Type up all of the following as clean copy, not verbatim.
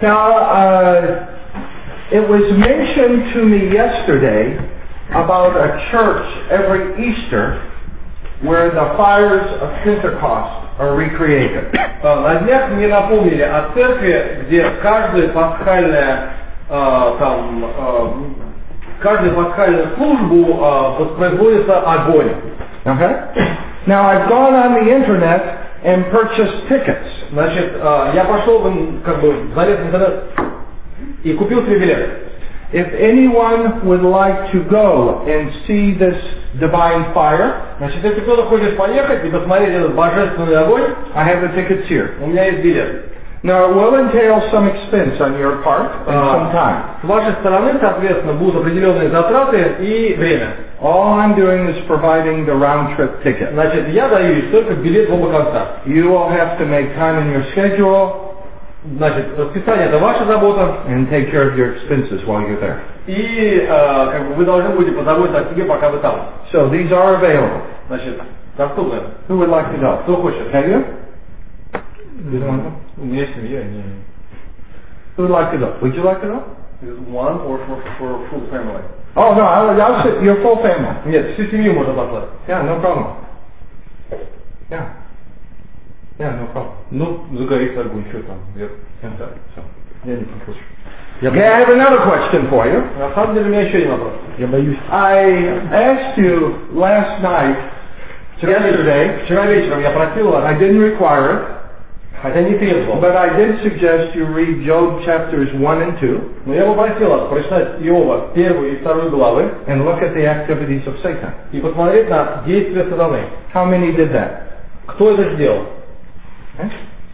Now, it was mentioned to me yesterday about a church every Easter where the fires of Pentecost are recreated. На днях мне напомнили о церкви, где каждую пасхальную службу воспроизводится огонь. Okay? Now, I've gone on the internet and purchased tickets. Значит, я пошел, залез в интернет и купил себе билет. If anyone would like to go and see this divine fire, значит, если кто-то хочет поехать и посмотреть этот божественный огонь, I have the tickets here. У меня есть билет. Now, it will entail some expense on your part and some time. С вашей стороны, соответственно, будут определенные затраты и время. All I'm doing is providing the round-trip ticket. Значит, я даю лишь только билет в оба конца. You will have to make time in your schedule. Значит, расписание это ваша забота. And take care of your expenses while you're there. И вы должны будете позаботиться о себе, пока вы там. So these are available. Значит, доступны. Who would like to go? Кто хочет? Have you? У меня семья. Who would like to go? Would you like to go? One or for full family? Oh no, I'll sit. Your full family. Нет, всю семью можно послать. Yeah, no problem. Yeah. Yeah, no problem. Ну, загорится огонь, что там? Я не хочу. Okay, I have another question for you. На самом деле у меня еще один вопрос. Я боюсь. I asked you last night, yesterday. Вчера вечером я просил вас. I didn't require it. Хотя не требовал. But I did suggest you read Job chapters 1 and 2. Но я попросил вас прочитать Иова 1 и 2 главы. And look at the activities of Satan. И посмотреть на действия сатаны. How many did that? Кто это сделал? Okay.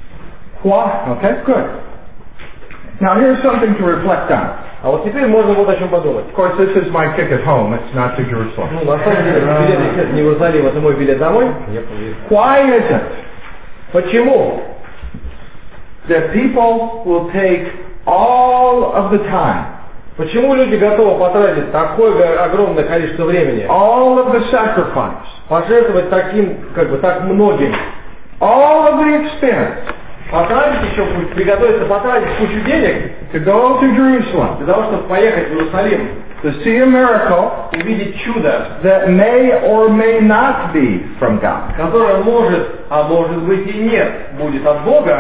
Okay, good. Now here's something to reflect on. А вот теперь можно вот о чем подумать. Of course, this is my ticket home. It's not to Jerusalem. Ну, на самом деле, билет не в Иерусалим, это мой билет домой. Why is it? Почему? That people will take all of the time. Почему люди готовы потратить такое огромное количество времени? All of the sacrifice. Пожертвовать таким, так многим. All of the expense. Потратить еще, приготовиться потратить кучу денег. To go to Jerusalem. Для того, чтобы поехать в Иерусалим. To see a miracle. Увидеть чудо. That may or may not be from God. Которое может, а может быть и нет, будет от Бога.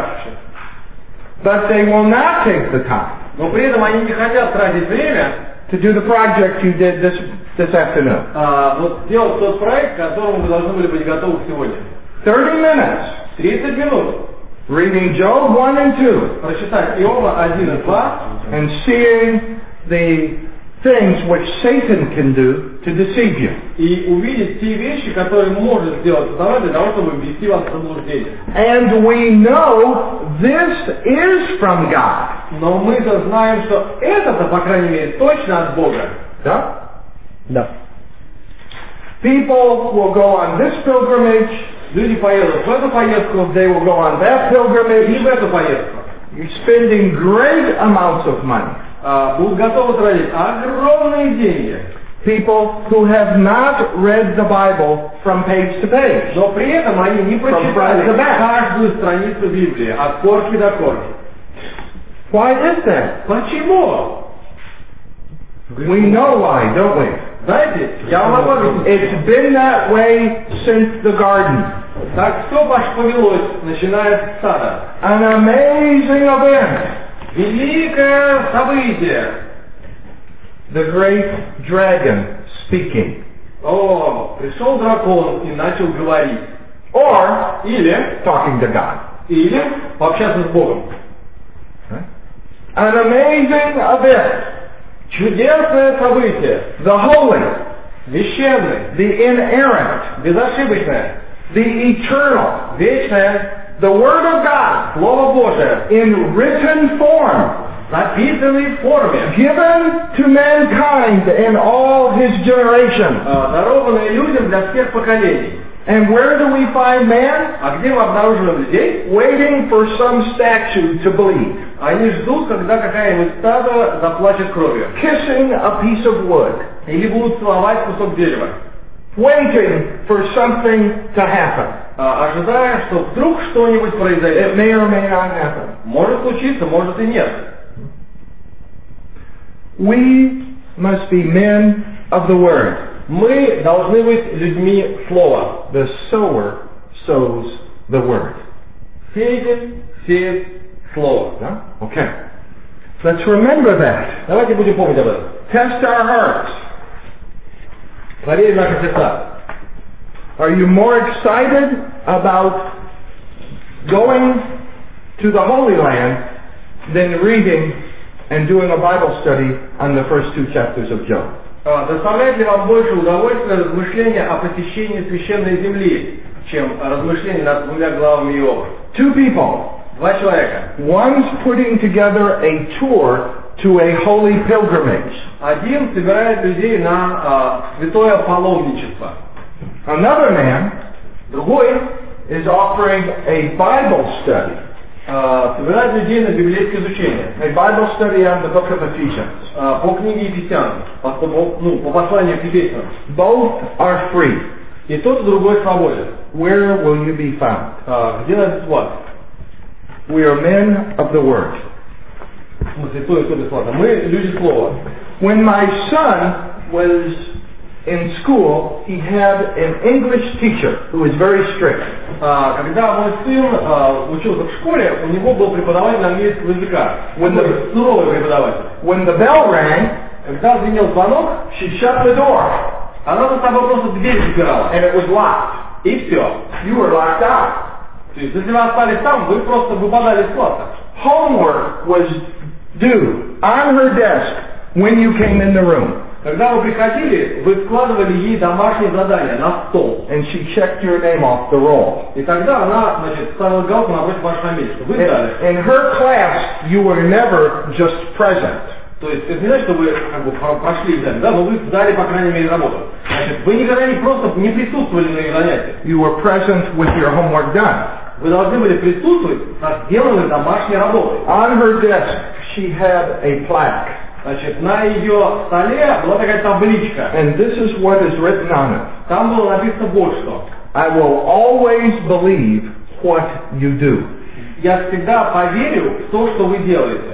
But they will not take the time. Но при этом они не хотят тратить время. To do the project you did this afternoon. Вот сделать тот проект, к которому вы должны были быть готовы сегодня. 30 minutes. 30 минут. Reading Job 1 and 2. Прочитать Иова 1 и 2. And seeing the things which Satan can do to deceive you. И увидеть те вещи, которые может сделать сатана для того, чтобы ввести вас в заблуждение. And we know this is from God. Но мы-то знаем, что это-то, по крайней мере, точно от Бога. Да? Да. People will go on this pilgrimage. Люди поедут в эту поездку. They will go on that pilgrimage. И в эту поездку. You're spending great amounts of money. Будут готовы тратить огромные деньги. People who have not read the Bible from page to page. Но при этом они не прочитали каждую страницу Библии от корки до корки. Why is that? Почему? We know why, don't we? Знаете, я вам могу объяснить. It's been that way since the garden. Так все повелось, начиная с сада. An amazing event. Великое событие. The great dragon speaking. О, пришел дракон и начал говорить. Or или talking to God. Или пообщаться с Богом. An amazing event. Чудесное событие. The holy. Священный. The inerrant. Безошибочное. The eternal. Вечное. The Word of God. Слово Божие. In written form. Записанный в форме. Given to mankind in all his generations. Дарованное людям для всех поколений. And where do we find man? А где мы обнаруживаем людей? Waiting for some statue to bleed. Они ждут, когда какая-нибудь статуя заплачет кровью. Kissing a piece of wood. Или будут целовать кусок дерева. Waiting for something to happen. Ожидая, что вдруг что-нибудь произойдет. It may or may not happen. Может случиться, может и нет. We must be men of the Word. Мы должны быть людьми слова. The sower sows the Word. Сеятель сеет слово. Yeah? Okay. Let's remember that. Давайте будем помнить об этом. Test our hearts. Проверь наши сердца. Are you more excited about going to the Holy Land than reading and doing a Bible study on the first 2 chapters of Job? Доставляет ли вам больше удовольствия размышления о посещении священной земли, чем размышления над 2 главами Иова? 2 people. 2 человека. One's putting together a tour to a holy pilgrimage. Один собирает людей на святое паломничество. Another man Другой is offering a Bible study. Собирает людей на библейское изучение. A Bible study on the book of Ephesians. По книге Ефесянам, по посланию к Ефесянам. Both are free. И тот, и другой свободен. Where will you be found? Где найдет вас? We are men of the Word. В смысле, то и то бесплатно. Мы люди слова. When my son was in school, he had an English teacher who was very strict. Когда мой сын учился в школе, у него был преподаватель английского языка. Суровый преподаватель. When the bell rang, когда звенел звонок, she shut the door. Она за собой просто дверь запирала. And it was locked. И все. You were locked out. То есть, если вы остались там, вы просто выпадали из класса. Homework was due on her desk when you came in the room. Когда вы приходили, вы складывали ей домашнее задание на стол. And she checked your name off the roll. И тогда она, значит, ставила галку напротив вашей фамилии, что вы сдали. In her class, you were never just present. То есть, это не значит, что вы как бы прошли экзамен, да, но вы сдали, по крайней мере, работу. Значит, вы никогда не просто не присутствовали на ее занятиях. You were present with your homework done. Вы должны были присутствовать со сделанной домашней работой. On her desk, she had a plaque. Значит, на ее столе была такая табличка. And this is what is written on it. Там было написано вот что. I will always believe what you do. Я всегда поверю в то, что вы делаете.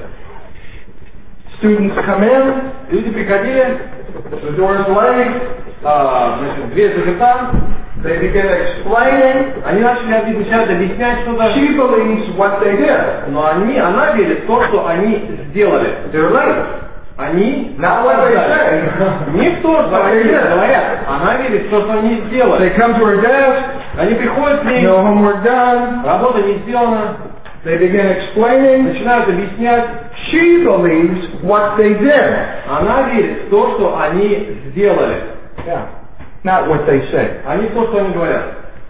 Students come in, Люди приходили, the doors laid, значит, дверь заперта, they begin explaining. они начинают объяснять что-то. She believes what they did. Но она верит в то, что они сделали. They're late. Они Not what they say. не в то, что они говорят. Она верит в то, что они сделали. They come to her desk, Они приходят к ней, no homework done, работа не сделана, they begin explaining. начинают объяснять. She believes what they did. Она верит в то, что они сделали. Yeah. Not what they say. А не в то, что они говорят.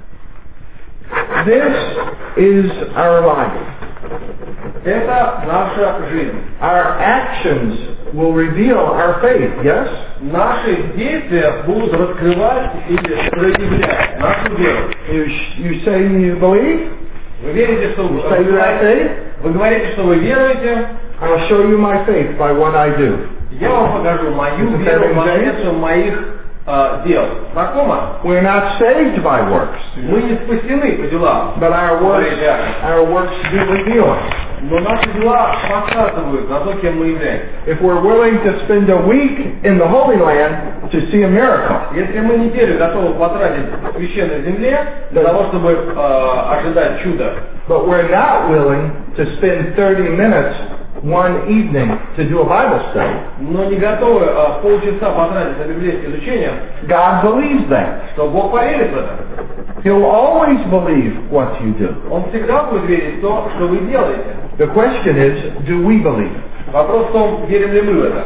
This is our life. Это наша жизнь. Our actions will reveal our faith, yes? Наши действия будут раскрывать или проявлять нашу веру. You say you believe? Вы верите, что You say you have faith? вы говорите, что вы веруете. I'll show you my faith by what I do. Я вам покажу мою веру посредством моих дел. Знакомо? We're not saved by works, Мы не спасены по делам, but our works do reveal us. но наши дела показывают на то, кем мы являемся. If we're willing to spend a week in the Holy Land to see a miracle, Если мы неделю готовы потратить в священной земле для того, чтобы ожидать чуда, but we're not willing to spend 30 minutes one evening to do a Bible study, но не готовы полчаса потратить на библейское изучение, God believes that. что Бог поверит в это. He'll always believe what you do. Он всегда будет верить в то, что вы делаете. The question is, do we believe? Вопрос в том, верим ли мы в это.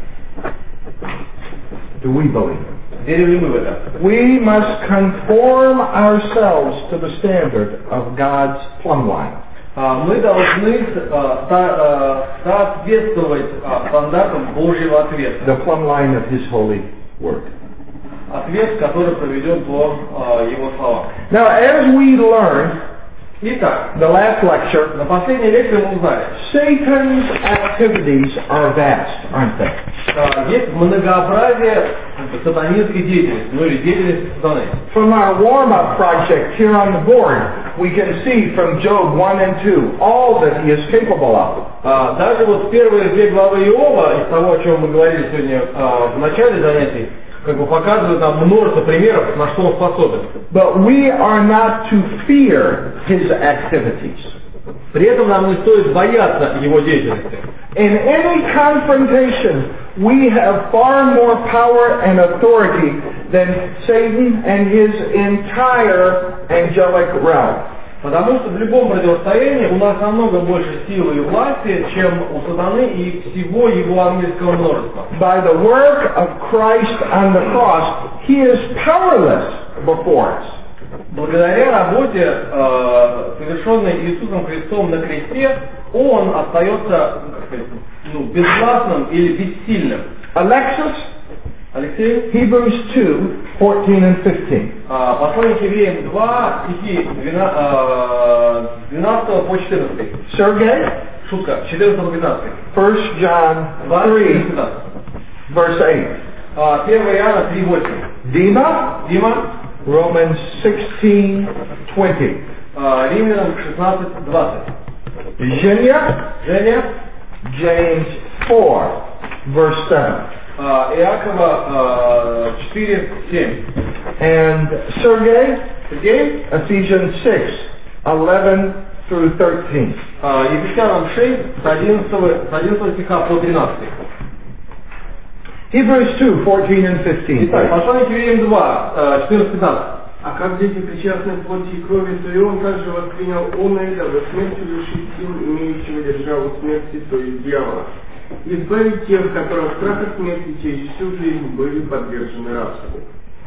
Do we believe? Верим ли мы в это? We must conform ourselves to the standard of God's plumb line. Мы должны соответствовать стандартам Божьего ответа. The plumb line of His holy word. Ответ, который проведен по Его словам. Now, as we learned, Итак, the last lecture, на последней лекции мы узнали, Satan's activities are vast, aren't they? есть многообразие сатанинской деятельности, ну или деятельности сатаны. From our warm-up project here on the board, we can see from Job 1 and 2 all that he is capable of. Даже вот первые две главы Иова, из того, о чем мы говорили сегодня в начале занятий, как бы показывают нам множество примеров, на что он способен. But we are not to fear his activities. При этом нам не стоит бояться его деятельности. In any confrontation, we have far more power and authority than Satan and his entire angelic realm. Потому что в любом противостоянии у нас намного больше силы и власти, чем у сатаны и всего его ангельского множества. By the work of Christ on the cross, he is powerless before us. Благодаря работе, совершенной Иисусом Христом на кресте, он остается, безвластным или бессильным. Alexis, Алексей? Hebrews 2, 14 and 15. Послание к Евреям 2, стихи 12 по 14. Sergey? Шутка, 14 по 15. 1 John 3, verse 8. 1 Иоанна 3:8. Dima? Дима? Romans 16, 20. Римлянам 16:20. Zhenya? Женя? James 4, verse 7. Иакова 4:7. And Sergey? Сергей? Ephesians 6, 11 through 13. Ефесянам 6, с 11 стиха по 13. Hebrews 2, 14 and 15. Итак, послание к Евреям 2, 14-15. А как дети причастны плоти и крови, то и он также воспринял оное, дабы смертью лишить сил, имеющего державу смерти, то есть дьявола. Избавить тех, которых страх от смерти через всю жизнь были подвержены рабству.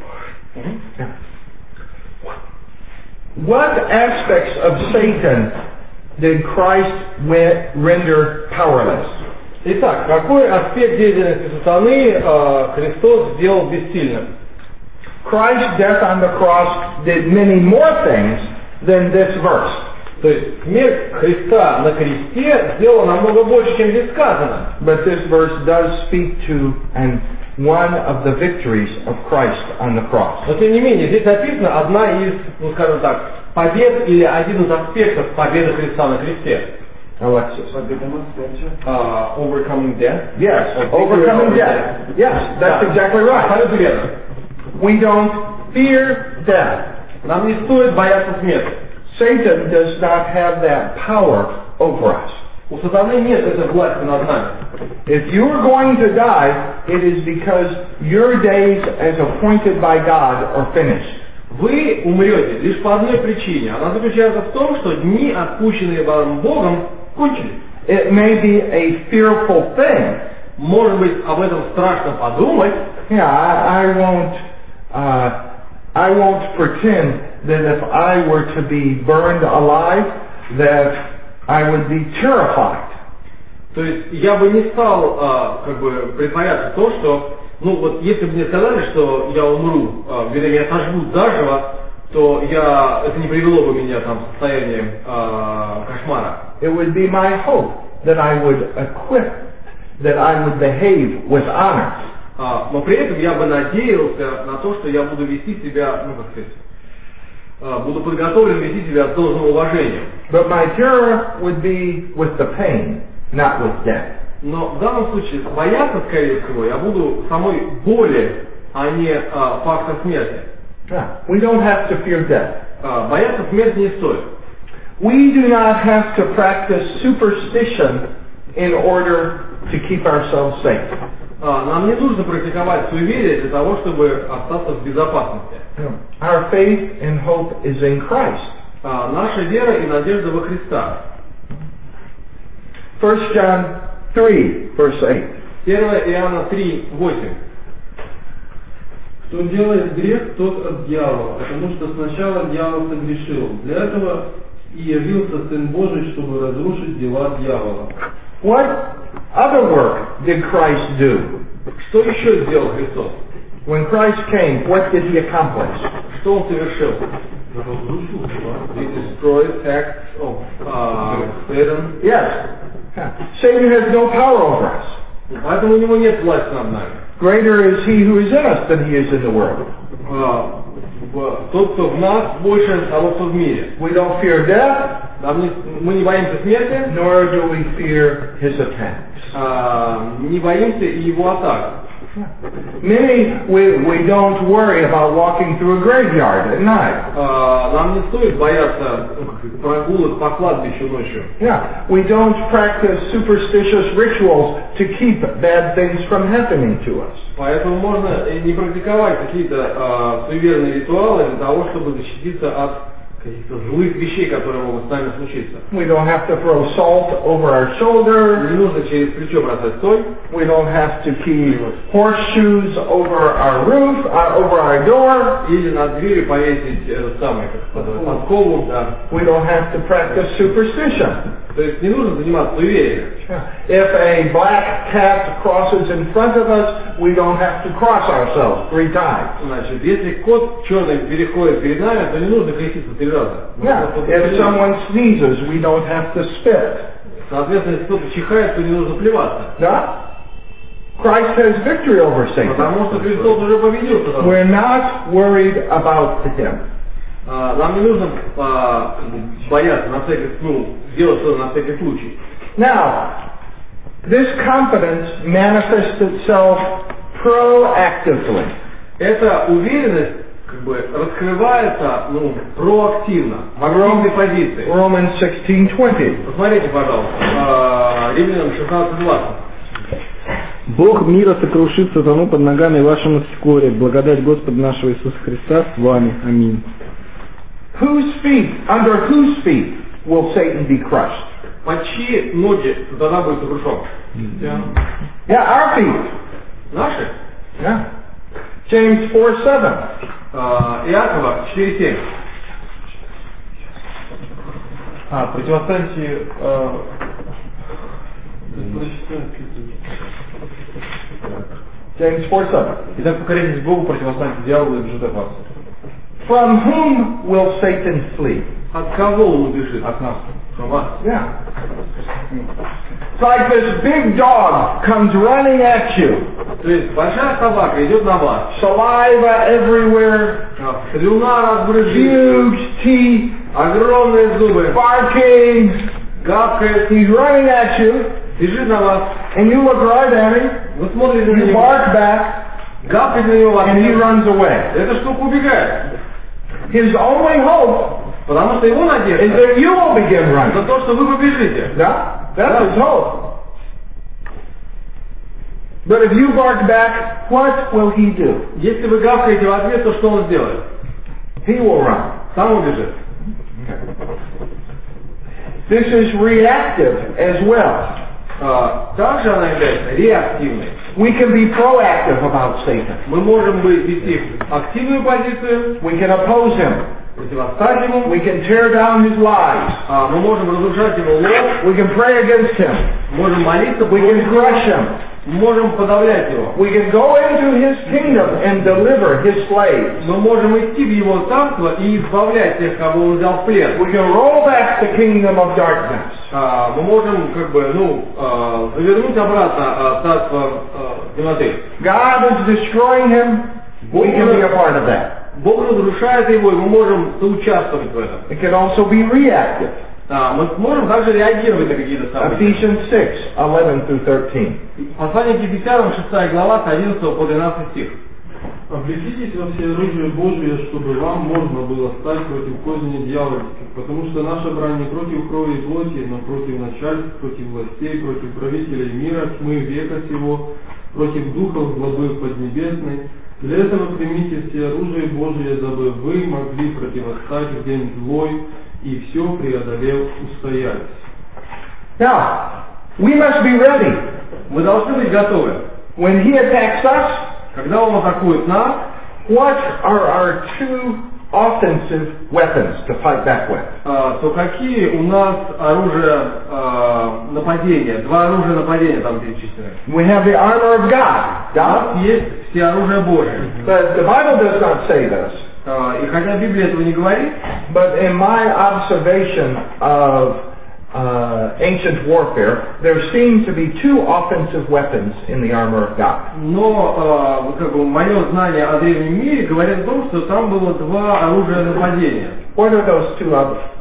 What aspects of Satan did Christ render powerless? Итак, какой аспект деятельности сатаны Христос сделал бессильным? Christ's death on the cross did many more things than this verse. То есть смерть Христа на кресте сделала намного больше, чем здесь сказано. But this verse does speak to one of the victories of Christ on the cross. Но тем не менее, здесь описана одна из, скажем так, побед или один из аспектов победы Христа на кресте. Alexis. Overcoming death. Yes, overcoming death. Yes, that's exactly right. Абсолютно верно. We don't fear death. Нам не стоит бояться смерти. Satan does not have that power over us. У сатаны нет этой власти над нами. If you are going to die, it is because your days as appointed by God are finished. Вы умрете лишь по одной причине. Она заключается в том, что дни, отпущенные вам Богом, кончились. It may be a fearful thing. Может быть, об этом страшно подумать. Yeah, I won't pretend that if I were to be burned alive, that I would be terrified. То есть я бы не стал притворяться то, что, если бы мне сказали, что я умру, меня сожгут заживо, то это не привело бы меня в состояние кошмара. It would be my hope that I would behave with honor. Но при этом я бы надеялся на то, что я буду вести себя, буду подготовлен вести себя с должным уважением. But my terror would be with the pain, not with death. Но в данном случае бояться, скорее всего, я буду самой боли, а не факта смерти. We don't have to fear death. Бояться смерти не стоит. We do not have to practice superstition in order to keep ourselves safe. Нам не нужно практиковать суеверие для того, чтобы остаться в безопасности. Our faith and hope is in Christ. Наша вера и надежда во Христа. 1 John 3, verse 8. 1 Иоанна 3:8. Кто делает грех, тот от дьявола, потому что сначала дьявол согрешил. Для этого и явился Сын Божий, чтобы разрушить дела дьявола. What other work did Christ do? Что еще сделал Христос? When Christ came, what did he accomplish? Что он совершил? He destroyed acts of Satan. Yes. Satan has no power over us. Поэтому у него нет власти над нами. Greater is he who is in us than he is in the world. Тот, кто в нас, больше того, кто в мире. We don't fear death, Мы не боимся смерти, nor do we fear his attacks. не боимся и его атак. Many, we don't worry about walking through a graveyard at night. Нам не стоит бояться прогулок по кладбищу ночью. Yeah, we don't practice superstitious rituals to keep bad things from happening to us. Поэтому можно не практиковать какие-то суеверные ритуалы для того, чтобы защититься от каких-то злых вещей, которые могут с нами случиться. We don't have to throw salt over our shoulder. Не нужно через плечо бросать соль. We don't have to keep horseshoes over our roof, over our door. Или над дверью повесить подкову, да. We don't have to practice superstition. То есть не нужно заниматься суеверием. If a black cat crosses in front of us, we don't have to cross ourselves 3 times. Значит, если кот черный переходит перед нами, то не нужно креститься 3 раза. Yeah. If someone sneezes, we don't have to spit. Соответственно, если кто-то чихает, то не нужно плеваться. Yeah? Christ has victory over Satan. Потому что Христос уже победил. We're not worried about him. Нам не нужно бояться на всякий, делать что-то на всякий случай. Now, this confidence manifests itself proactively. Эта уверенность раскрывается проактивно, в активной позиции. Romans 16:20. Посмотрите, пожалуйста, Римлянам 16:20. Бог мира сокрушит сатану под ногами вашими вскоре. Благодать Господа нашего Иисуса Христа с вами. Аминь. Under whose feet will Satan be crushed? Под чьи ноги сатана будет сокрушен? Yeah, our feet. Наши? Yeah. James 4:7. Иакова 4:7. Противостаньте James 4:7. Итак, покоритесь Богу, противостаньте дьяволу и бежит от вас. From whom will Satan flee? От кого он убежит? От нас. From us. Yeah. It's like this big dog comes running at you. То есть большая собака идет на вас. Saliva everywhere. Слюна разбрызгивает. Huge teeth. Огромные зубы. Barking. Гавкает. He's running at you. Бежит на вас. And you look right at him. Вы смотрите на You него. bark back. Гавкает на него. And he runs away. Эта штука убегает. His only hope Потому что его is надежда that you will begin running. на то, что вы побежите. Yeah? That's his hope. But if you bark back, what will he do? Если вы гавкаете в ответ, то что он сделает? He will run. Сам убежит. This is reactive as well. Также она является реактивной. We can be proactive about Satan. Мы можем вести активную позицию, We can oppose him. противостать ему, We can tear down his lies. мы можем разрушать его ложь, We can pray against him. можем молиться, We can crush him. можем подавлять его. We can go into his kingdom and deliver his slaves. Мы можем идти в его царство и избавлять тех, кого он взял в плен. We can roll back the kingdom of darkness. Мы можем завернуть обратно царство темноты. God is destroying him. We can be a part of that. Бог разрушает его, и мы можем соучаствовать в этом. It can also be reactive. Мы можем также реагировать на какие-то события. Ephesians 6:11-13. Послание к Ефесянам, 6 глава, с 11 по 12 стих. Облечитесь во всеоружие Божие, чтобы вам можно было стать против козни дьявольских, потому что наша брань не против крови и плоти, но против начальств, против властей, против правителей мира, тьмы века сего, против духов злобы поднебесной. Для этого примите все оружие Божие, дабы вы могли противостать в день злой и все преодолев устоять. Now, we must be ready. Мы должны быть готовы. When he attacks us, Когда он атакует нас, what are our two offensive weapons to fight back with? то какие у нас оружия нападения? Два оружия нападения там перечислены. We have the armor of God. У нас есть все оружие Божие. But the Bible does not say this. И хотя Библия этого не говорит, But in my observation of ancient warfare, there seem to be two offensive weapons in the armor of God. Но мое знание о древнем мире говорит о том, что там было два оружия нападения. What are those two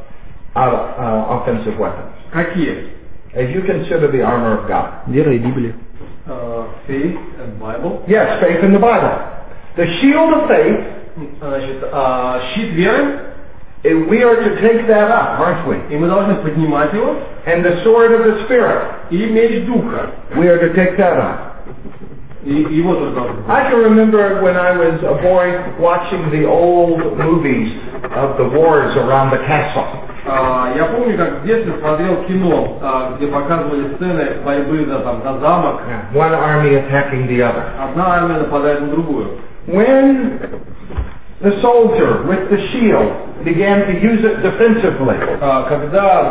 offensive weapons? Какие? As you consider the armor of God. Вера и Библия. Faith and Bible. Yes, faith in the Bible. The shield of faith. Значит, щит веры. We are to take that up, aren't we? И мы должны поднимать его. And the sword of the Spirit. И меч духа. We are to take that up. И его тоже должны. I can remember when I was a boy watching the old movies of the wars around the castle. Я помню, как в детстве смотрел кино, где показывали сцены борьбы за замок. One army attacking the other. Одна армия нападает на другую. When the soldier with the shield began to use it defensively. Когда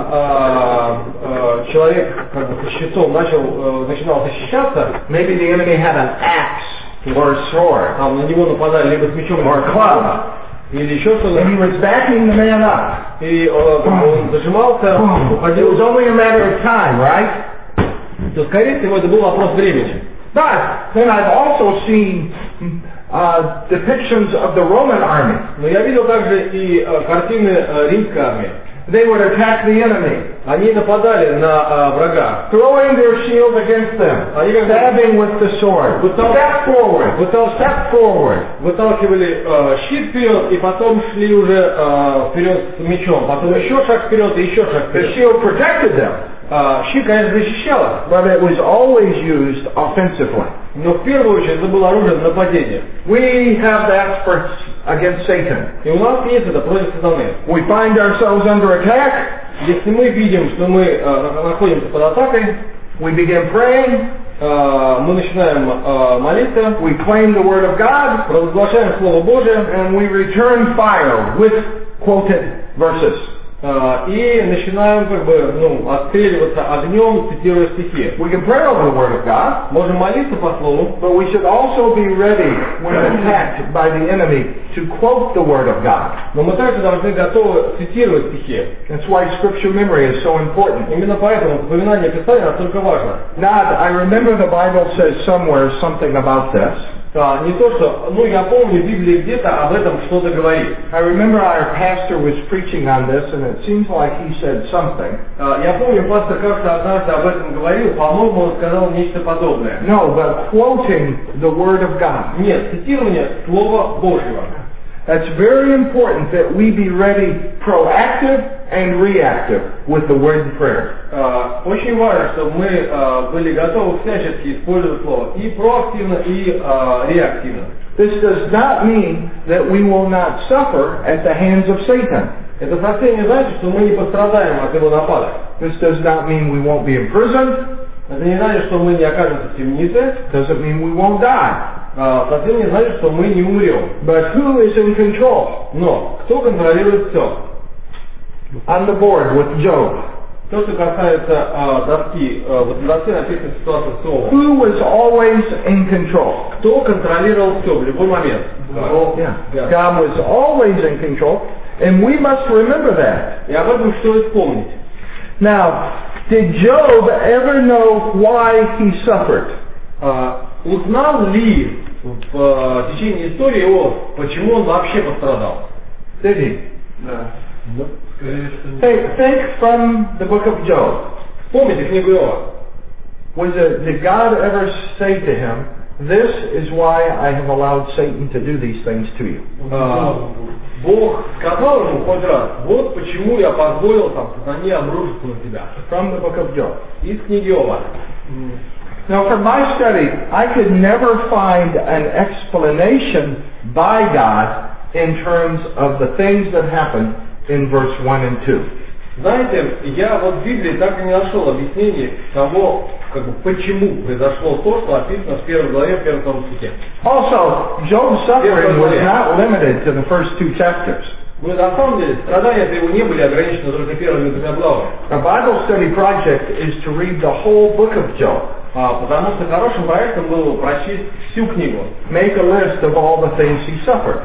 человек со щитом начинал защищаться, maybe the enemy had an axe or a sword. На него нападали либо с мечом, or a club. Или еще что-то. And he was backing the man up. И он зажимался, It was only a matter of time, right? То, скорее всего, это был вопрос времени. But then I've also seen depictions of the Roman army. Но я видел также и картины римской армии. They would attack the enemy. Они нападали на врага. Throwing their shield against them. Stabbing with the sword. Step forward. Выталкивали щит вперед и потом шли уже вперед с мечом. Потом еще шаг вперед и еще шаг вперед. The shield protected them. Щит, конечно, защищала. But it was always used offensively. Но в первую очередь это было оружие нападения. We have that against Satan. И у нас есть это против сатаны. We find ourselves under attack. Если мы видим, что мы находимся под атакой, we begin praying. Мы начинаем молиться. We claim the word of God. Провозглашаем Слово Божие. And we return fire with quoted verses. И начинаем отстреливаться огнем, цитируя стихи. We can pray over the word of God. Можем молиться по слову. But we should also be ready when attacked by the enemy to quote the word of God. Но мы также должны готовы цитировать стихи. That's why scripture memory is so important. Именно поэтому вспоминание Писания настолько важно. Now, I remember the Bible says somewhere something about this. Не то, что, я помню, Библия где-то об этом что-то говорит. I remember our pastor was preaching on this, and it seems like he said something. Я помню, пастор как-то однажды об этом говорил, по-моему, он сказал нечто подобное. No, but quoting the Word of God. Нет, цитирование Слова Божьего. That's very important that we be ready, proactive and reactive with the word and prayer. Очень важно, чтобы мы были готовы всячески использовать Слово и проактивно, и реактивно. This does not mean that we will not suffer at the hands of Satan. Это совсем не значит, что мы не пострадаем от его нападок. This does not mean we won't be imprisoned. Это не значит, что мы не окажемся в темнице. Doesn't mean we won't die. Совсем не значит, что мы не умрем. But who is in control? Но кто контролирует все? On the board with Job. То, что касается доски, вот на доске написана ситуация с Иовом. Who was always in control? Кто контролировал все в любой момент? Yeah. God was always in control, and we must remember that. И об этом стоит помнить. Now, did Job ever know why he suffered? Узнал ли в течение истории Иов, почему он вообще пострадал? Did he? Да. Think from the book of Job. Помните книгу Иова? Did God ever say to him, "This is why I have allowed Satan to do these things to you"? Бог сказал ему хоть раз, вот почему я позволил сатане обрушиться на тебя. From the book of Job. Из книги Иова. Now, from my study, I could never find an explanation by God in terms of the things that happened in verse 1 and 2. Знаете, я вот в Библии так и не нашел объяснений того, почему произошло то, что описано в первой главе, в первом стихе. Also, Job's suffering was not limited to the first two chapters. Но на самом деле страдания его не были ограничены только первыми двумя главами. A Bible study project is to read the whole book of Job. Потому что хорошим проектом было прочесть всю книгу. Make a list of all the things he suffered.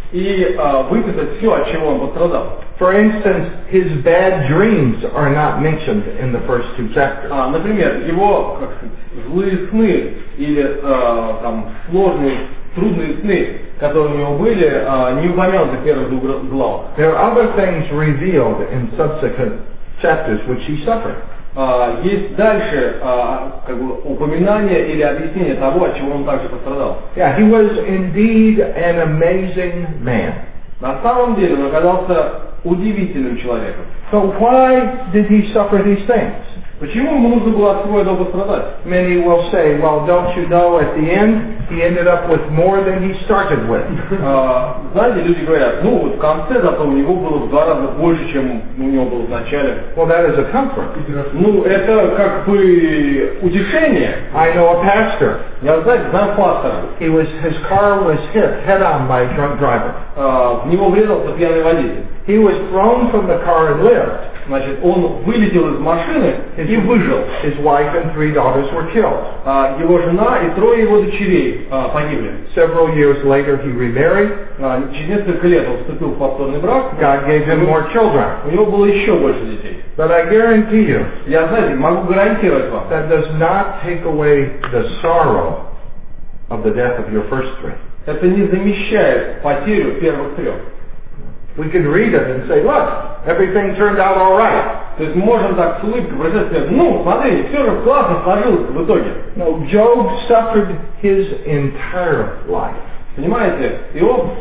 и выписать все, от чего он пострадал. For instance, his bad dreams are not mentioned in the first 2 chapters. Например, его, как сказать, злые сны или там сложные, трудные сны, которые у него были, не упомянуты в первых 2 главах. There are other things revealed in subsequent chapters which he suffered. Есть дальше как бы упоминание или объяснение того, от чего он также пострадал. Yeah, he was indeed an amazing man. На самом деле он оказался удивительным человеком. So why did he suffer these things? Почему ему нужно было от всего этого пострадать? Many will say, well, don't you know at the end he ended up with more than he started with. Знаете, люди говорят, ну вот в конце зато у него было в 2 раза больше, чем у него было в начале. Well, that is a comfort. Ну, это как бы утешение. I know a pastor. Я, знаете, знаю пастора. His car was hit head on by a drunk driver. В него врезался пьяный водитель. He was thrown from the car and lived. Значит, он вылетел из машины и выжил. His wife and 3 daughters were killed. Его жена и 3 его дочерей погибли. Several years later he remarried. Через несколько лет он вступил в повторный брак. God gave him more children. У него было еще больше детей. But I guarantee you, Я, знаете, могу гарантировать вам, that does not take away the sorrow of the death of your first 3. это не замещает потерю первых 3. We could read it and say, look, everything turned out all right. То есть можем так с улыбкой прочитать, сказать, ну, смотри, все же классно сложилось в итоге. No, Job suffered his entire life. Понимаете, Иов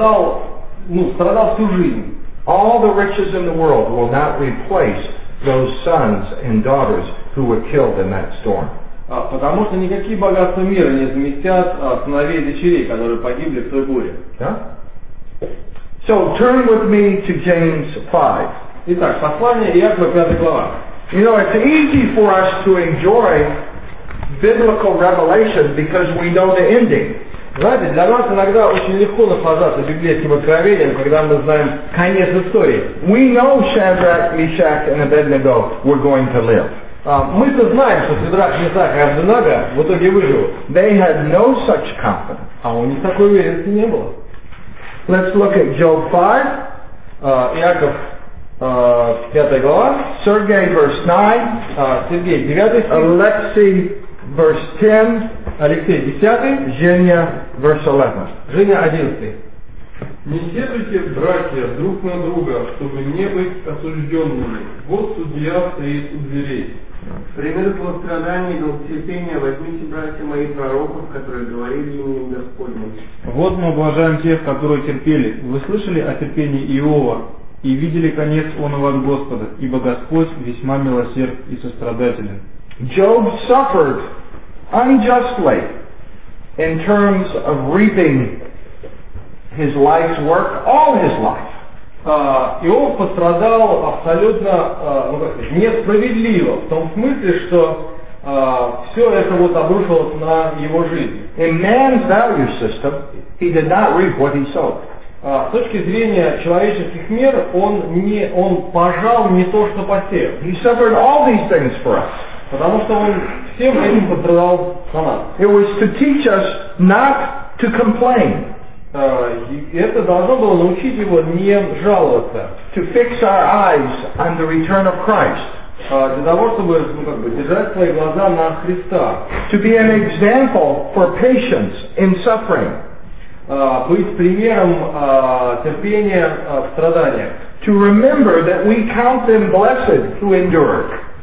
страдал всю жизнь. All the riches in the world will not replace those sons and daughters who were killed in that storm. Потому что никакие богатства мира не заместят сыновей и дочерей, которые погибли в той буре. Yeah? So turn with me to James 5. Итак, послание Иакова, 5 глава. You know, it's easy for us to enjoy biblical revelation because we know the ending. Знаете, для нас иногда очень легко наслаждаться библейским откровением, когда мы знаем конец истории. We know Shadrach, Meshach, and Abednego were going to live. Мы-то знаем, что Сидрах, Месах и Авденага в итоге выживут. They had no such confidence. А у них такой уверенности не было. Let's look at Job 5. Иаков, 5 глава. Sergei, verse 9. Сергей, 9 стих. Alexei, verse 10. Алексей, 10. Женя, verse 11. Женя, 11. Не сетуйте, братья, друг на друга, чтобы не быть осужденными. Вот судья стоит у дверей. Пример злострадания и долготерпения возьмите, братья мои, пророков, которые говорили именем Господним. Вот мы облажаем тех, которые терпели. Вы слышали о терпении Иова и видели конец оного от Господа, ибо Господь весьма милосерд и сострадателен. Job suffered unjustly in terms of reaping his life's work, all his life. Иов пострадал абсолютно несправедливо, в том смысле, что все это вот обрушилось на его жизнь. In man's value system, he did not reap what he sowed. С точки зрения человеческих мер, он пожал не то, что посеял. He suffered all these things for us. Потому что он всем этим пострадал на нас. It was to teach us not to complain. Это должно было научить его не жаловаться. To fix our eyes on the return of Christ. Для того, чтобы держать свои глаза на Христа. To be an example for patience in suffering. Быть примером терпения в страданиях. To remember that we count them blessed who endure.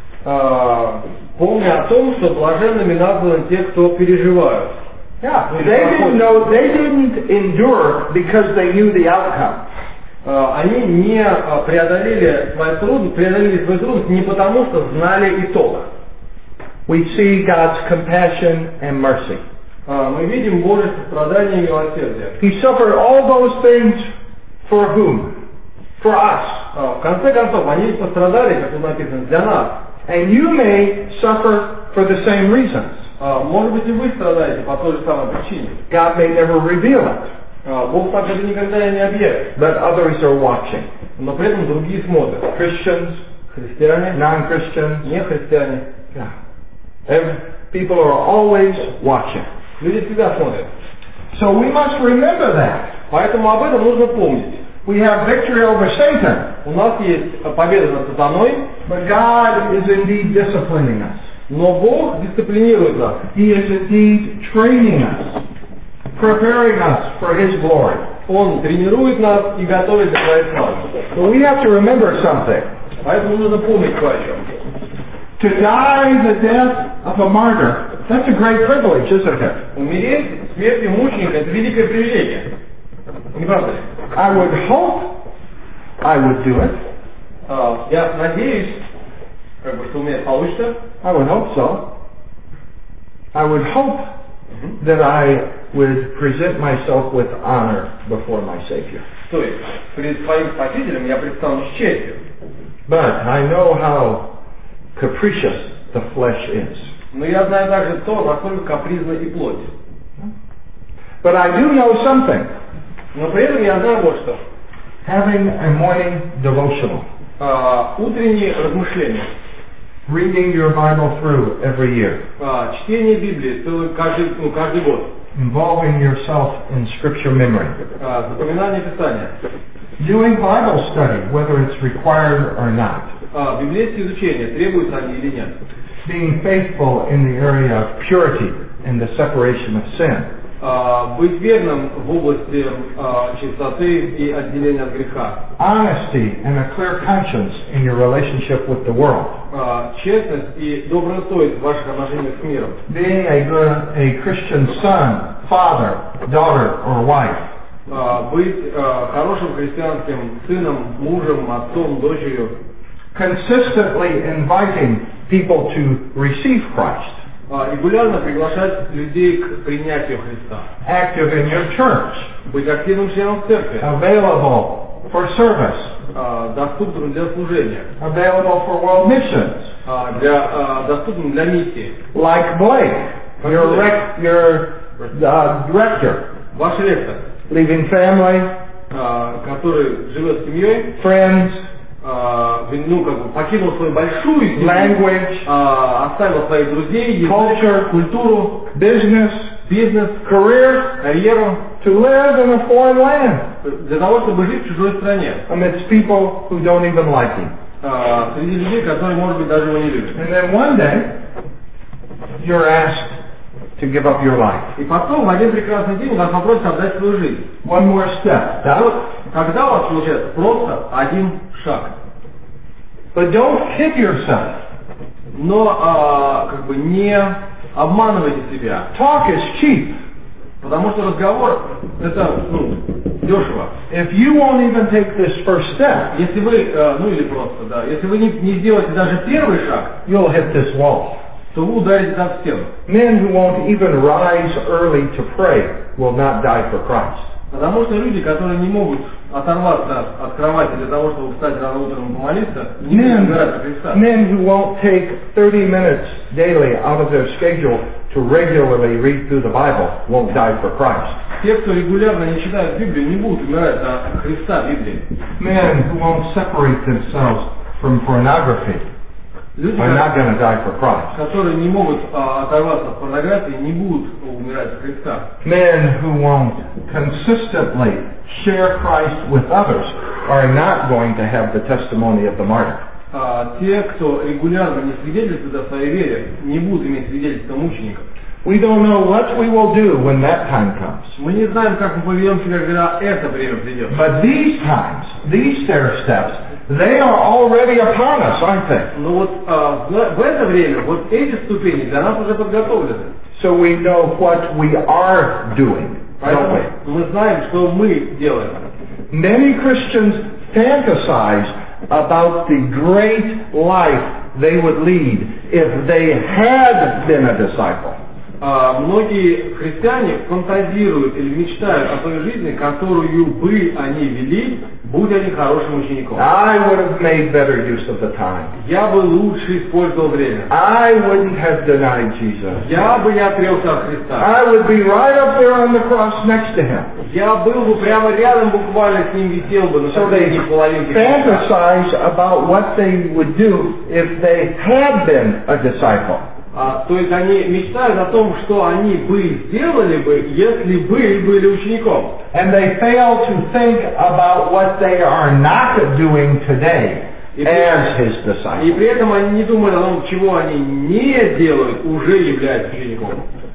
Помня о том, что блаженными названы те, кто переживают. Yeah, they didn't endure because they knew the outcome. Они не преодолели свои трудности не потому, что знали итог. We see God's compassion and mercy. Мы видим Божье сострадание и милосердие. He suffered all those things for whom? For us. В конце концов, они пострадали, как тут написано, для нас. And you may suffer for the same reasons. Может быть, и вы страдаете по той же самой причине. God may never reveal it. Бог так это никогда и не объявит. But others are watching. Но при этом другие смотрят. Christians, христиане, non-Christians, не христиане. People are always watching. Люди всегда смотрят. So we must remember that. Поэтому об этом нужно помнить. We have victory over Satan, У нас есть победа над сатаной, but God is indeed disciplining us. но Бог дисциплинирует нас. He is indeed training us, preparing us for His glory. Он тренирует нас и готовит для своей славы. But we have to remember something. Поэтому нужно помнить кое о чем. To die the death of a martyr, that's a great privilege, isn't it? Умереть смертью мученика – это великое привилегие. Не правда ли? I would hope I would do it. Я надеюсь, что у меня это получится. I would hope so. I would hope that I would present myself with honor before my Savior. То есть, перед своим Спасителем я предстану с честью. But I know how capricious the flesh is. Но я знаю также то, насколько капризна и плоть. But I do know something. Но при этом я знаю вот что. Having a morning devotional, Утренние размышления, reading your Bible through every year, чтение Библии каждый год, involving yourself in scripture memory, запоминание Писания, doing Bible study, whether it's required or not, библейские изучения, требуются они или нет, being faithful in the area of purity and the separation of sin, быть верным в области чистоты и отделения от греха, honesty and a clear conscience in your relationship with the world, честность и добрая совесть в ваших отношениях с миром, being a Christian son, father, daughter, or wife, быть хорошим христианским сыном, мужем, отцом, дочерью, consistently inviting people to receive Christ, регулярно приглашать людей к принятию Христа, active in your church, быть активным членом церкви, available for service, доступным для служения, available for world missions, доступным для миссии. like Blake, your director, Ваш ректор, leaving family, который живет с семьей, friends, покинул свою большую семью, language, оставил своих друзей, язык, culture, культуру, business, бизнес, career, карьеру, to live in a foreign land для того, чтобы жить в чужой стране, amidst people who don't even like him. среди людей, которые, может быть, даже его не любят. And then one day, you're asked to give up your life. И потом, в один прекрасный день, вас попросят отдать свою жизнь. One more step. Да, вот, когда у вас получается просто один шаг. But don't kid yourself. Но, не обманывайте себя. Talk is cheap. Потому что разговор, это, дешево. If you won't even take this first step, Если вы, или просто, да, если вы не сделаете даже первый шаг, you'll hit this wall. то вы ударите об стену. Men who won't even rise early to pray will not die for Christ. Потому что люди, которые не могут оторваться от кровати для того, чтобы встать рано утром и помолиться, не будут умирать за Христа. Men who won't take 30 minutes daily out of their schedule to regularly read through the Bible won't die for Christ. Те, кто регулярно не читает Библию, не будут умирать за Христа Библии. Men who won't separate themselves from pornography Люди, are not going to die for Christ. которые не могут оторваться от порнографии, не будут умирать за Христа. Men who won't consistently share Christ with others are not going to have the testimony of the martyr. Те, кто регулярно не свидетельствует о своей вере, не будут иметь свидетельства мучеников. We don't know what we will do when that time comes. Мы не знаем, как мы поведем себя, когда это время придет. But these times, these stair steps, they are already upon us, aren't they? Но вот в это время вот эти ступени для нас уже подготовлены. So we know what we are doing, don't Поэтому we? мы знаем, что мы делаем. Many Christians fantasize about the great life they would lead if they had been a disciple. Многие христиане фантазируют или мечтают о той жизни, которую бы они вели, будь они хорошим учеником. I would have made better use of the time. Я бы лучше использовал время. I wouldn't have denied Jesus. Я бы не отрекся от Христа. I would be right up there on the cross next to him. Я был бы прямо рядом, буквально с ним висел бы на So they последней половинке. fantasize about what they would do if they had been a disciple. То есть они мечтают о том, что они бы сделали бы, если бы были учеником. And they fail to think about what they are not doing today as his И disciples. при этом они не думают о том, чего они не делают, уже являются учеником.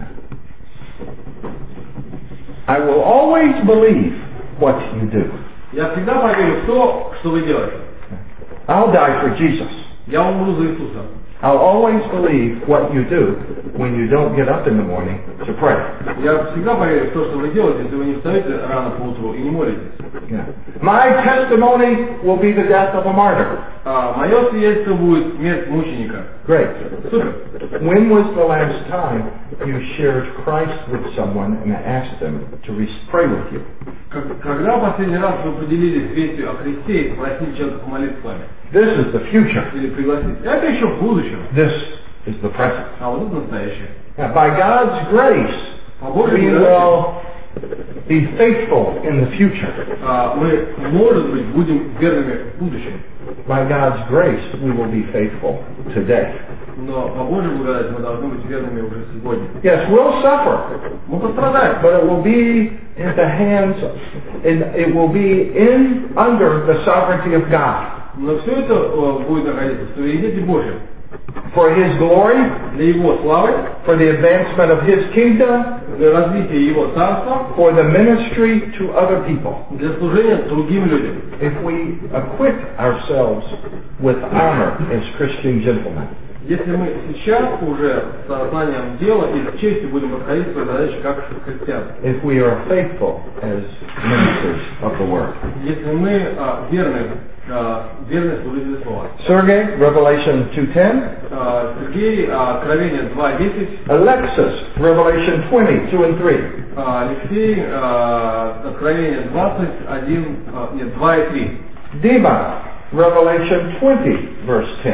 I will always believe what you do. Я всегда поверю в то, что вы делаете. I'll die for Jesus. Я умру за Иисуса. I'll always believe what you do when you don't get up in the morning to pray. Я всегда поверю в то, что вы делаете, если вы не встаете рано по утру и не молитесь. Yeah. My testimony will be the death of a martyr. Мое свидетельство будет смерть мученика. Great. Супер. When was the last time you shared Christ with someone and asked them to pray with you? Когда последний раз вы поделились вестью о Христе и попросили человека помолиться с вами? This is the future. Или пригласить? Это еще в будущем. This is the present. А вот это настоящее. Now, by God's grace, По Божьей we милости will be faithful in the future. мы, может быть, будем верными в будущем. By God's grace, we will be faithful today. Но по Божьей благодати мы должны быть верными уже сегодня. Yes, we'll suffer, Мы пострадаем. but it will be in the hands, and it will be under the sovereignty of God. Но все это будет находиться в суверенитете Божьем. For His glory, Для Его славы, for the advancement of His kingdom, для развития Его царства, for the ministry to other people. для служения другим людям. If we acquit ourselves with honor as Christian gentlemen, Если мы сейчас уже с сознанием дела и с честью будем подходить к своей задаче как христиан, if we are faithful as ministers of the Word. если мы верны служители слова. Sergey, Revelation 2:10. Сергей, Откровение 2:10. Alexis, Revelation 20, 2 and 3. Алексей, Откровение 2 и 3. Dima, Revelation 20, verse 10.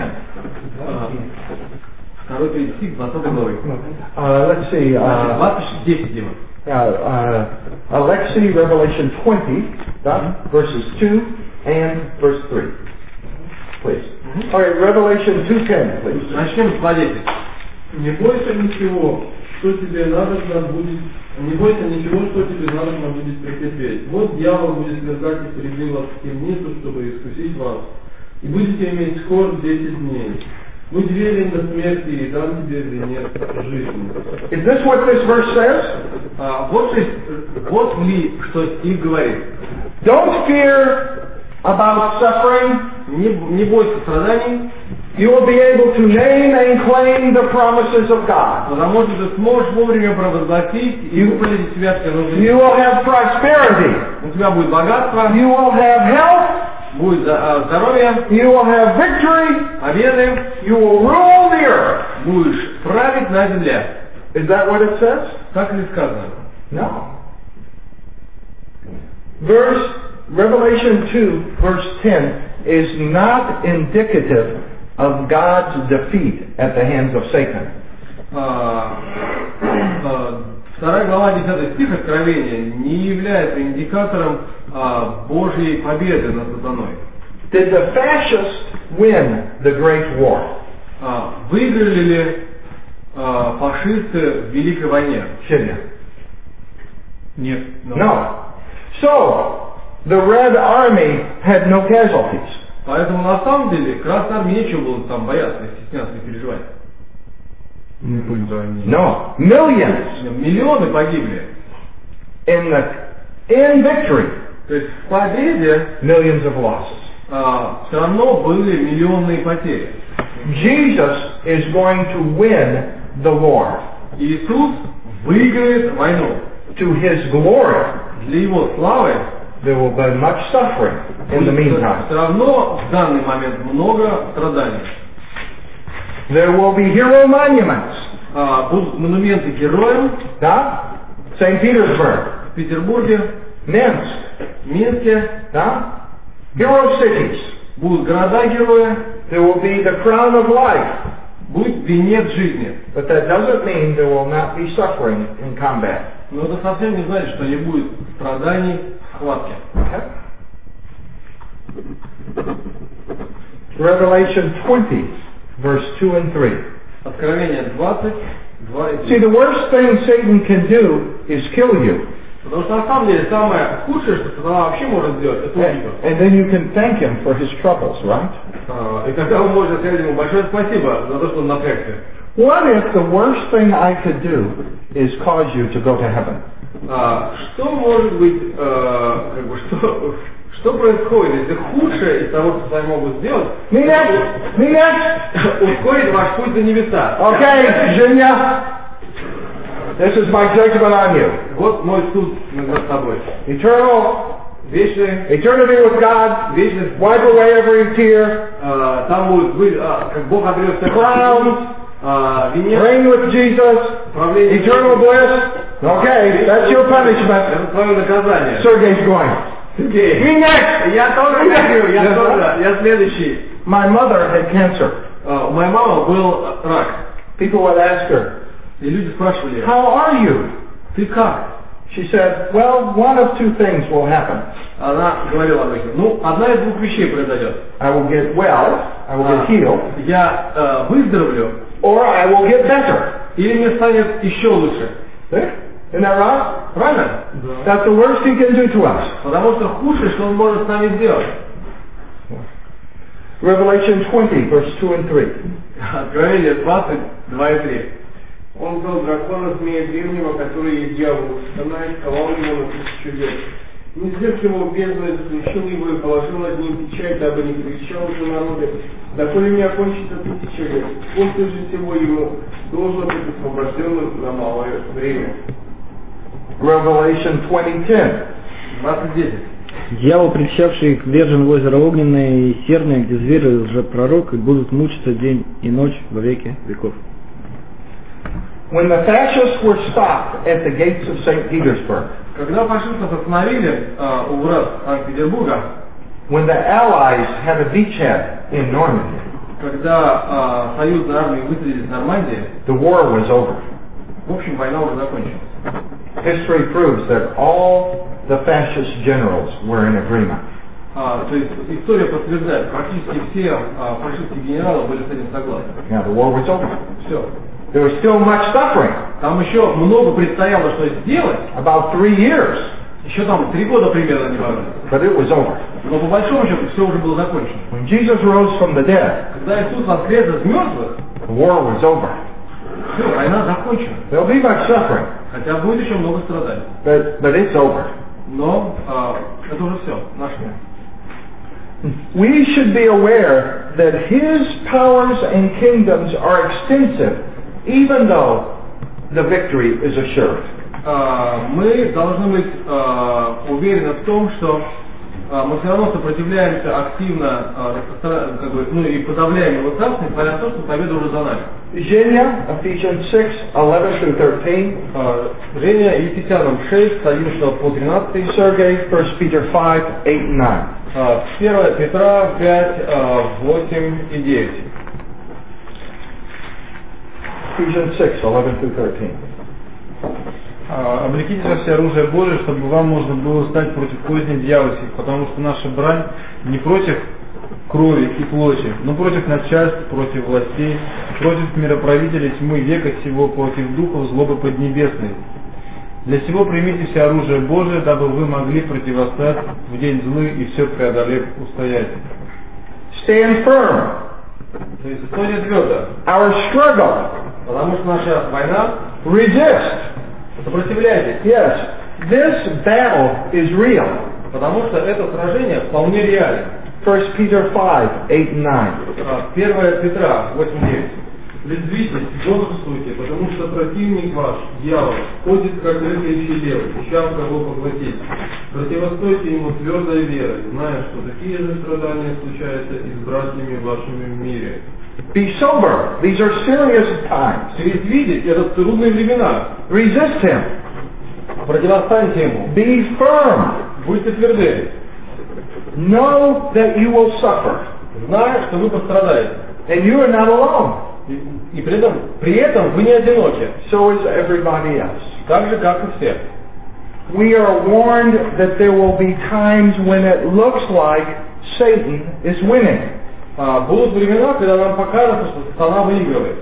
Второй стих 20 главы. Let's see. 10, Дима. Alexei, Revelation 20, verses 2 and verse 3. Please. All right, Revelation 2:10, please. Начнем с 2:10. Не бойся ничего, что тебе надобно будет, не бойся ничего, что тебе надобно будет претерпеть. Вот дьявол будет свергать и привели вас в темницу, чтобы искусить вас. И будете иметь скорбь 10 дней. Будь верен до смерти, и дам тебе венец жизни. Is this what this verse says? Вот ли, что стих говорит. Don't fear about suffering. Не бойся страданий, You will be able to name and claim the promises of God. потому что ты сможешь вовремя провозгласить и выпалить из себя все нужные. You will have prosperity. У тебя будет богатство, You will have health. будет здоровье, You will have victory. победы, You will rule the earth. будешь править на земле. Is that what it says? Так ли сказано? No. Revelation 2, verse 10 is not indicative of God's defeat at the hands of Satan. 2 глава 10 стих Откровения не является индикатором Божьей победы над сатаной. Did the fascists win the Great War? Выиграли ли фашисты в Великой войне? Syria. Нет. No. So, the Red Army had no casualties. Поэтому на самом деле Красной Армии нечего было там бояться, стесняться и переживать. No. Millions Миллионы погибли. in victory. То есть в победе Millions of losses. все равно были миллионные потери. Jesus is going to win the war. Иисус выиграет войну. To His glory, Для Его славы there will be much suffering in the meantime. все равно в данный момент много страданий. There will be hero monuments. Будут монументы героям Да? St. Petersburg, в Петербурге, Minsk, Минске. да? Hero cities. Будут города-герои. There will be the crown of life. Будет венец жизни. But that doesn't mean there will not be suffering in combat. Но это совсем не значит, что не будет страданий в схватке. Okay? Revelation 20, verse 2 and 3. Откровение 20, 2 и 3. See, the worst thing Satan can do is kill you. Потому что на самом деле самое худшее, что сатана вообще может сделать, это убить вас. And then you can thank him for his troubles, right? И тогда вы можете сказать ему большое спасибо за то, что он напрягся. What if the worst thing I could do is cause you to go to heaven? Что может быть, что происходит, если худшее из того, что с вами могут сделать, Me next! ускорить ваш путь за небеса? Okay, Junior. This is my judgment on you. Вот мой суд над тобой. Eternal, Вечный, eternity with God, вечность, wipe away every tear, там будет, как Бог отрет crowns, венец, reign with Jesus, правление, eternal bliss. Okay, that's your punishment. это твое наказание. Sergey's going. Сергей, Me next! я тоже хочу, я следующий. My mother had cancer. У моей мамы был рак. People would ask her, И люди спрашивали, how are you? ты как? She said, well, one of two things will happen. Она говорила обычно, одна из двух вещей произойдет. I will get well, I will get healed, Я выздоровлю, or I will get better. или мне станет еще лучше. Isn't that right? Правильно? That's the worst he can do to us. Потому что худшее, что он может с нами сделать. Revelation 20, verse 2 and 3. Откровение 20, 2 и 3. Он взял дракона, змея древнего, который есть дьявол, сатана, и сковал его на 1000 лет. Не сдержав его бездну, заключил его и положил над ним печать, дабы не кричал за народы, доколе не окончится 1000 лет. После же всего ему должно быть освобожденным на малое время. Revelation 20:10. 20:10. Дьявол, причавший их, ввержен в озеро огненное и серное, где зверь и лжепророк, и будут мучиться день и ночь во веки веков. When the fascists were stopped at the gates of St. Petersburg, Когда фашистов остановили у врат Санкт-Петербурга, when the Allies had a beachhead in Normandy, когда союзные армии высадились в Нормандии, the war was over. в общем, война уже закончилась. History proves that all the fascist generals were in agreement. То есть история подтверждает, практически все фашистские генералы были с этим согласны. Now the war was over. Все. There was still much suffering. Там еще много предстояло что сделать. About 3 years. Еще там 3 года примерно не важно. But it was over. Но по большому счету все уже было закончено. When Jesus rose from the dead, Когда Иисус воскрес из мертвых, the war was over. все, война закончена. There'll be much suffering, Хотя будет еще много страданий. but it's over. Но это уже все, наш мир. We should be aware that His powers and kingdoms are extensive, even though the victory is assured. Мы должны быть уверены в том, что мы все равно сопротивляемся активно, и подавляем его царство, несмотря на то, что победа уже за нами. Женя, Ephesians 6:11-13. Женя, Ефесянам 6, 11 по 13. Sergey, 1 Peter 5:8-9. 1 Петра 5, 8 и 9. Ephesians 6:11-13. Облекитесь во все оружие Божие, чтобы вам можно было стать против козни дьявольских, потому что наша брань не против крови и плоти, но против начальств, против властей, против мироправителей тьмы века сего, против духов злобы поднебесной. Для сего примите все оружие Божие, дабы вы могли противостать в день злы и все преодолев устоять. Stand firm. То есть история твердо. Our struggle. Потому что наша война, Resist. сопротивляйтесь. Yes, this battle is real. Потому что это сражение вполне реально. 1 Peter 5:8-9. 1 Петра 8:9. Резвитесь, бодрствуйте, потому что противник ваш, дьявол, ходит как рыкающий лев, ища кого поглотить. Противостойте ему твердой верой, зная, что такие же страдания случаются и с братьями вашими в мире. Be sober. These are serious times. Трезвитесь, это трудные времена. Resist him. Противостаньте ему. Be firm. Будьте тверды. Know that you will suffer. Зная, что вы пострадаете. And you are not alone. И при этом вы не одиноки. So is everybody else. Так же, как и все. We are warned that there will be times when it looks like Satan is winning. Будут времена, когда нам покажется, что сатана выигрывает.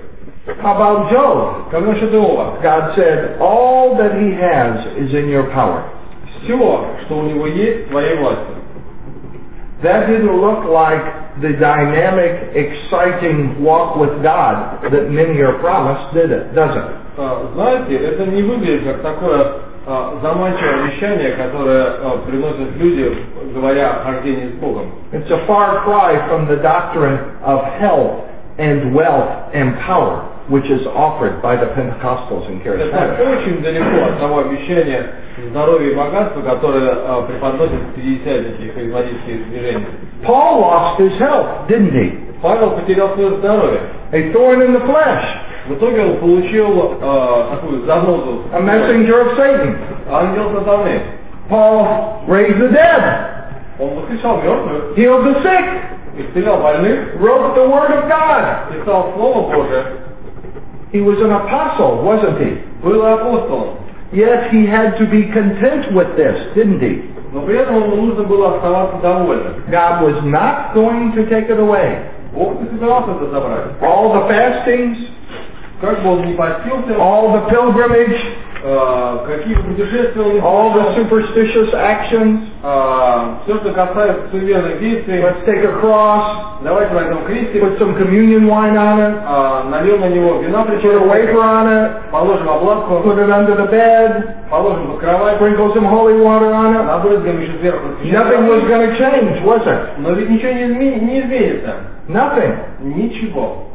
How about Job? Как насчет Иова? God said, all that he has is in your power. Все, что у него есть, в твоей власти. That didn't look like the dynamic, exciting walk with God that many are promised, did it? Does it? Знаете, это не выглядит как такое заманчивое вещание, которое приносят люди, говоря о хождении с Богом. It's a far cry from the doctrine of health and wealth and power, which is offered by the Pentecostals and Это Charismatics. очень далеко от того обещания здоровья и богатства, которое преподносят пятидесятники и харизматические движения. Paul lost his health, didn't he? Павел потерял свое здоровье. A thorn in the flesh, В итоге он получил такую занозу, a messenger of Satan. ангел сатаны. Paul raised the dead, Он воскрешал мертвых, healed the sick, исцелял больных, wrote the Word of God. писал Слово Божие, He was an apostle, wasn't he? был апостолом. Yet he had to be content with this, didn't he? Но при этом ему нужно было оставаться довольным. God was not going to take it away. Бог не собирался это забрать. All the fastings, Как бы он ни постился, all the pilgrimage, какие бы путешествия он ни all the совершал, superstitious actions. все, что касается суеверных действий, Let's take a cross, давайте возьмем крестик, put some communion wine on it, нальем на него вина, put a wafer on it, положим обладку, put it under the bed, положим под кровать, sprinkle some holy water on it. набрызгаем еще сверху. Nothing was going to change, was it? Но ведь ничего не изменится. Nothing. Ничего.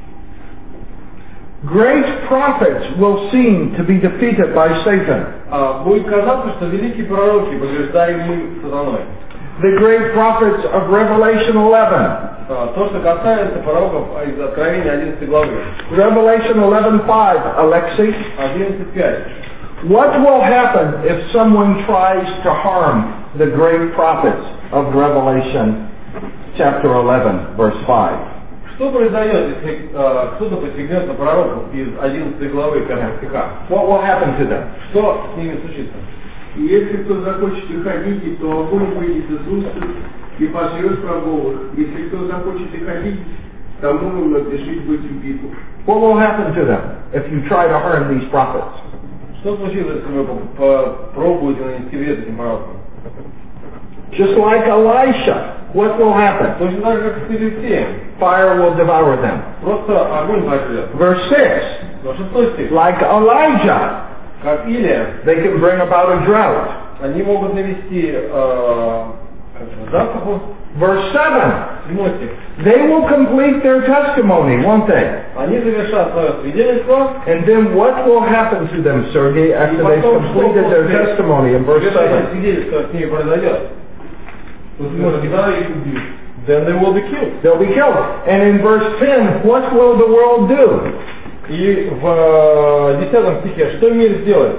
Great prophets will seem to be defeated by Satan. Будет казаться, что великие пророки побеждаемы сатаной. The great prophets of Revelation 11. То, что касается пророков из Откровения 11 главы. Revelation 11:5, Alexei. 11.5. What will happen if someone tries to harm the great prophets of Revelation chapter 11, verse 5? Что произойдет, если кто-то посягнет на пророков из 11 главы 5 стиха? What will happen to them? Что с ними случится? И если кто захочет их обидеть, то огонь выйдет из уст и пожрет врагов. Если кто захочет их обидеть, тому надлежит быть убитым. What will happen to them if you try to harm these prophets? Что случится, если вы попробуете нанести вред этим пророкам? Just like Elisha, what will happen? Точно так же, как с Елисеем. Fire will devour them. Просто огонь пожрет. Verse 6, Но 6 стих. like Elijah, Как Илия, they can bring about a drought. они могут навести засуху. Verse 7, 7 стих. they will complete their testimony, won't they? Они завершат свое свидетельство. And then what will happen to them, Sergei, after they've completed their testimony in verse 7? Свидетельство с ними произойдет. Да, их убьют. Then they will be killed. They'll be killed. And in verse 10, what will the world do? И в 10 стихе, что мир сделает?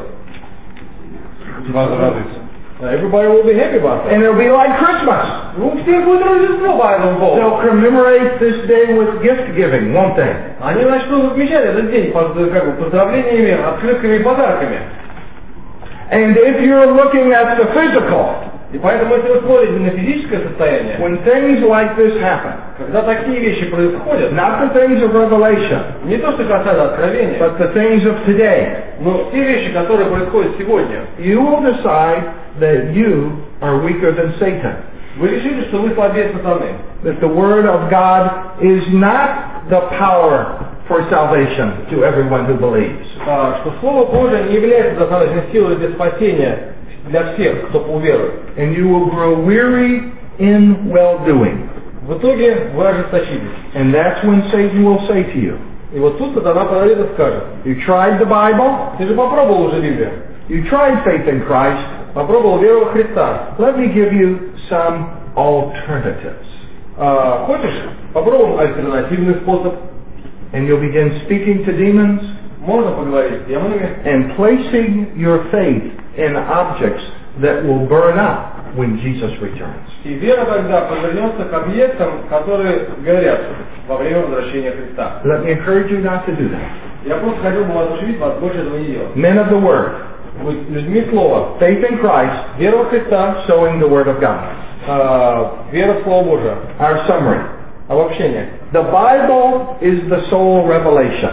Возрадуется. Everybody will be happy about that. And it'll be like Christmas. Ну, все будет Рождество по этому поводу. They'll commemorate this day with gift giving, won't they? Они начнут отмечать этот день как бы поздравлениями, открытками и подарками. And if you're looking at the physical, И поэтому, если вы смотрите на физическое состояние, when things like this happen, когда такие вещи происходят, not the things of Revelation, не то, что касается откровения, but the things of today, но те вещи, которые происходят сегодня, you will decide that you are weaker than Satan. вы решите, что вы слабее сатаны. That the Word of God is not the power for salvation to everyone who believes. Что Слово Божие не является достаточной силой для спасения для всех, кто уверует. And you will grow weary in well-doing. В итоге вы ожесточитесь. And that's when Satan will say to you, И вот тут сатана подойдет и скажет: you tried the Bible, ты же попробовал уже Библию, you tried faith in Christ, попробовал веру во Христа. let me give you some alternatives. Хочешь, попробуем альтернативный способ. And you'll begin speaking to demons Можно поговорить с демонами and placing your faith in objects that will burn up when Jesus returns. И вера тогда повернется к объектам, которые горят во время возвращения Христа. Let me encourage you not to do that. Я просто хотел бы воодушевить вас больше этого не делать. Men of the Word, Быть людьми слова, faith in Christ, вера во Христа, sowing the Word of God. вера в Слово Божие. Our summary. Обобщение. The Bible is the sole revelation.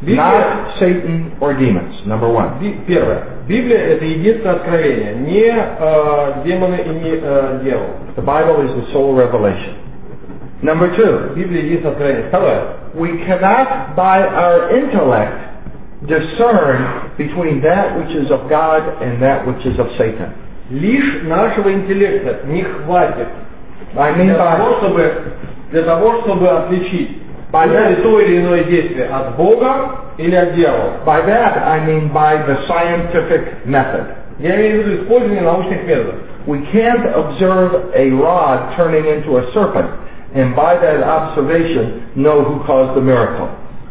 not Satan or demons, number one. Первое. Библия — это единственное откровение, не демоны и не дьявол. The Bible is the sole revelation. Number two, Библия — единственное откровение. Второе. we cannot by our intellect discern between that which is of God and that which is of Satan. Лишь нашего интеллекта не хватит I mean для того, чтобы отличить то или иное действие от Бога или от дьявола. by that I mean by the scientific method. Я имею в виду использование научных методов. We can't observe a rod turning into a serpent and by that observation know who caused the miracle.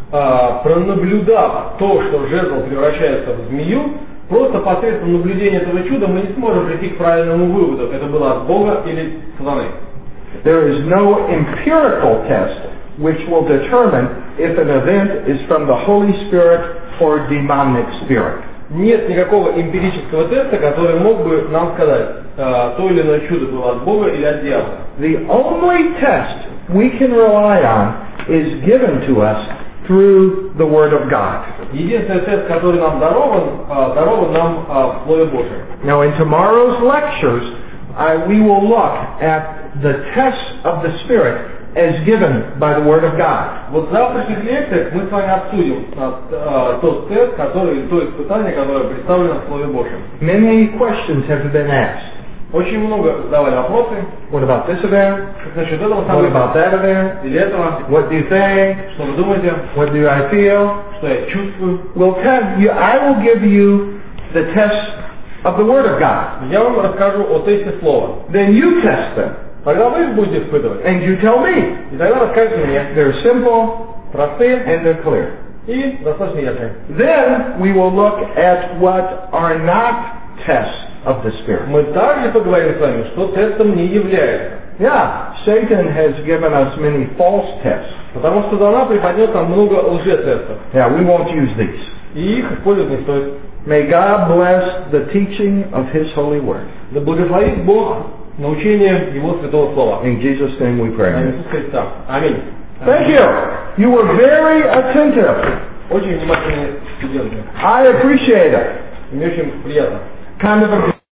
Пронаблюдав то, что жезл превращается в змею, просто посредством наблюдения этого чуда мы не сможем прийти к правильному выводу, это было от Бога или сатаны. There is no empirical test which will determine if an event is from the Holy Spirit or demonic spirit. Нет никакого эмпирического теста, который мог бы нам сказать, то или иное чудо было от Бога или от дьявола. The only test we can rely on is given to us through the Word of God. Единственный тест, который нам дарован нам в Слове Божьем. Now in tomorrow's lectures, we will look at the tests of the Spirit as given by the Word of God. Вот в завтрашних лекциях мы с вами обсудим тот тест, то испытание, которое представлено в Слове Божьем. Many questions have been asked. Очень много задавали вопросы. What about this event? Как насчет этого What события? about that event? Или этого? What do you think? Что вы думаете? What do I feel? Что я чувствую? I will give you the test of the Word of God. Я вам расскажу о тесте слова. Then you test them. Тогда вы их будете испытывать. And you tell me. И тогда расскажете мне. They're simple Простые and they're clear. и достаточно ясные. Then we will look at what are not tests of the Spirit. Мы также поговорим с вами, что тестом не является. Yeah, Satan has given us many false tests. Потому что сатана преподнес нам много лжетестов. Yeah, we won't use these. И их использовать не стоит. May God bless the teaching of His holy word. Да благословит Бог научение Его Святого Слова. In Jesus' name we pray. Иисус Христа. Аминь. Thank you. You were very attentive. Очень внимательные студенты. I appreciate it. Мне очень приятно. Kind of a